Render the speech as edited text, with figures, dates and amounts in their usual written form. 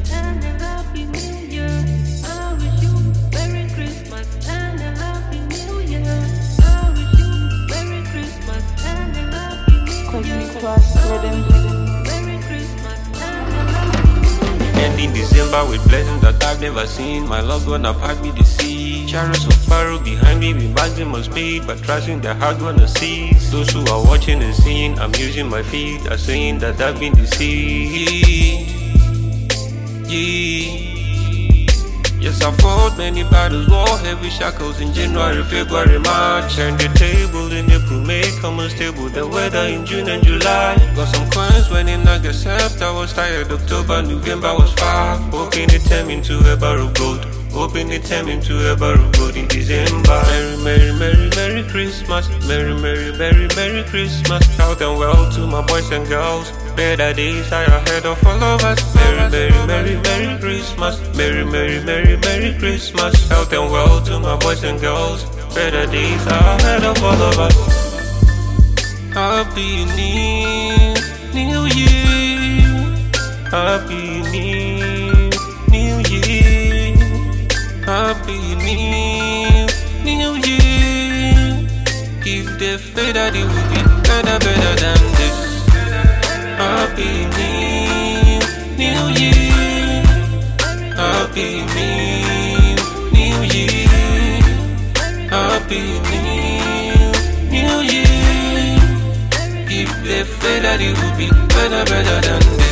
and a happy new year. I wish you Merry Christmas and a happy new year. I wish you Merry Christmas and a happy new year. Cosmic Plus Rhythm. Merry Christmas and a happy new year. Ending December with blessings that I've never seen. My loved one have had me the sea. Chariots of Pharaoh behind me with maximum speed, but trusting their hard gonna seize. Those who are watching and seeing, I'm using my feet, are saying that I've been deceived. Yeah. Yes, I fought many battles, wore heavy shackles in January, February, March. Turned the table in April, May, come unstable, the weather in June and July. Got some coins when in August, I was tired, October, November was far. Hoping it turned into a barrel of gold. Hoping it turned into a barrel of gold in December. Merry, Merry, Merry, Merry Christmas. Merry, Merry, Merry, Merry Christmas. Health and well to my boys and girls. Better days are ahead of all of us. Merry, Merry, Merry, Merry Christmas. Merry, Merry, Merry, Merry Christmas. Health and well to my boys and girls. Better days are ahead of all of us. Happy New Year. Happy New Year. Happy New Year. If they say that it will be better than this. Happy New Year. Happy New Year. Happy New Year. If they say that it will be better than this.